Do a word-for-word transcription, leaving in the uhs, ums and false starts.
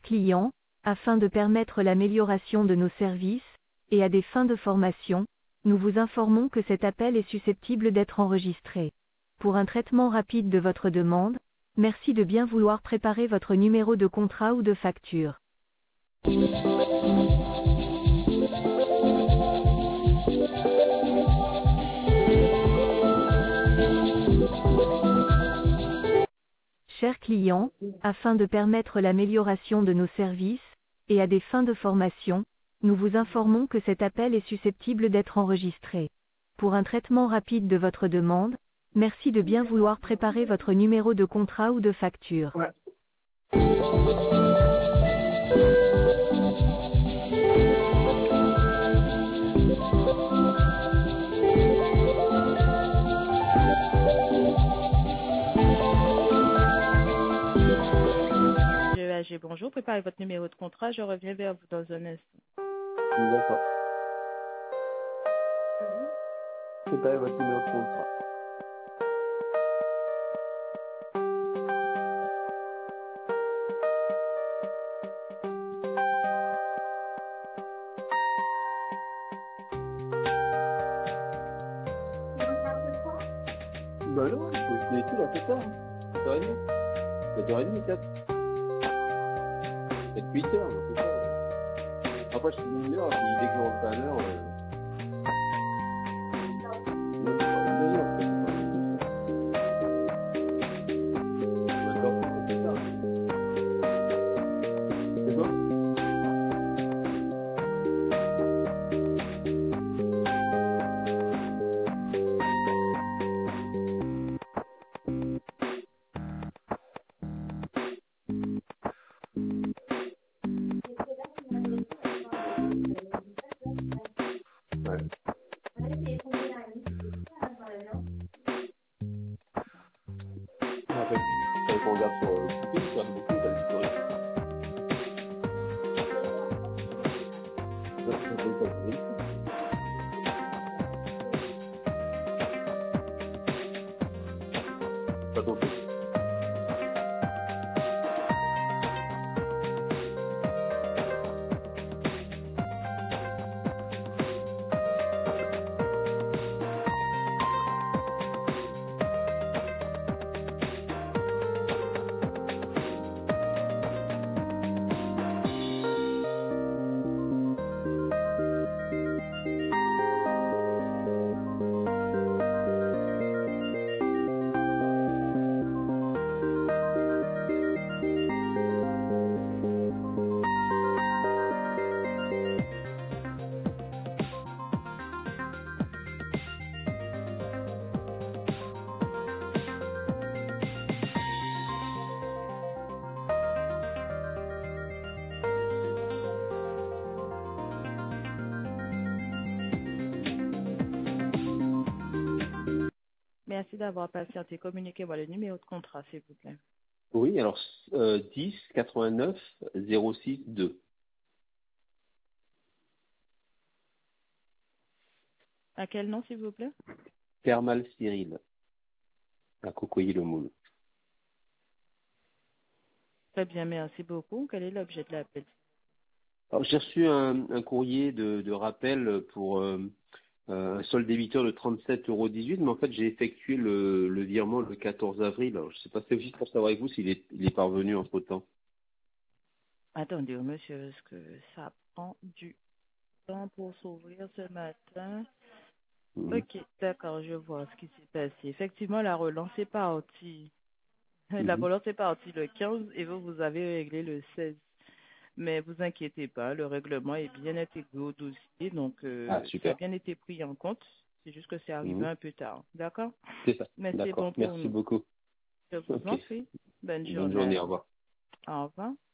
client, afin de permettre l'amélioration de nos services, et à des fins de formation, nous vous informons que cet appel est susceptible d'être enregistré. Pour un traitement rapide de votre demande, merci de bien vouloir préparer votre numéro de contrat ou de facture. Chers clients, afin de permettre l'amélioration de nos services, et à des fins de formation, nous vous informons que cet appel est susceptible d'être enregistré. Pour un traitement rapide de votre demande, merci de bien vouloir préparer votre numéro de contrat ou de facture. Ouais. G, bonjour, préparez votre numéro de contrat, je reviens vers vous dans un instant. D'accord. Préparez votre numéro de contrat. Bah non, c'est ici, là, c'est ça. sept heures trente. sept heures trente, peut-être. Peut-être huit heures, c'est ça. Ouais. Après, je suis une heure, puis dès que je rentre à l'heure, euh... D'accord, c'est ça. C'est quoi? Ouais. Après, ça qu'on regarde sur le site, ça a beaucoup d'historique. Ça, ça peut pas être vrai. Pas ton truc. Merci d'avoir patienté. Communiquez-moi le numéro de contrat, s'il vous plaît. Oui, alors euh, dix quatre-vingt-neuf zéro six deux. À quel nom, s'il vous plaît? Thermal Cyril, à Cocoyer-le-Moule. Très bien, merci beaucoup. Quel est l'objet de l'appel? Alors j'ai reçu un, un courrier de, de rappel pour euh, euh, un solde débiteur de trente-sept euros dix-huit, mais en fait j'ai effectué le, le virement le quatorze avril. Alors, je ne sais pas, c'est juste pour savoir avec vous s'il est, il est parvenu entre-temps. Attendez, monsieur, est-ce que ça prend du temps pour s'ouvrir ce matin? Mmh. Ok, d'accord, je vois ce qui s'est passé. Effectivement, la relance est partie. La Mmh. relance est partie le quinze et vous, vous avez réglé le seize. Mais vous inquiétez pas, le règlement est bien intégré au dossier, donc Ah, euh, ça a super. bien été pris en compte. C'est juste que c'est arrivé Mmh. un peu tard. D'accord? C'est ça. Mais c'est D'accord. bon pour Merci nous. beaucoup. Je vous Ok. en prie. Bonne Bonne journée à journée, au vous. revoir. Au revoir.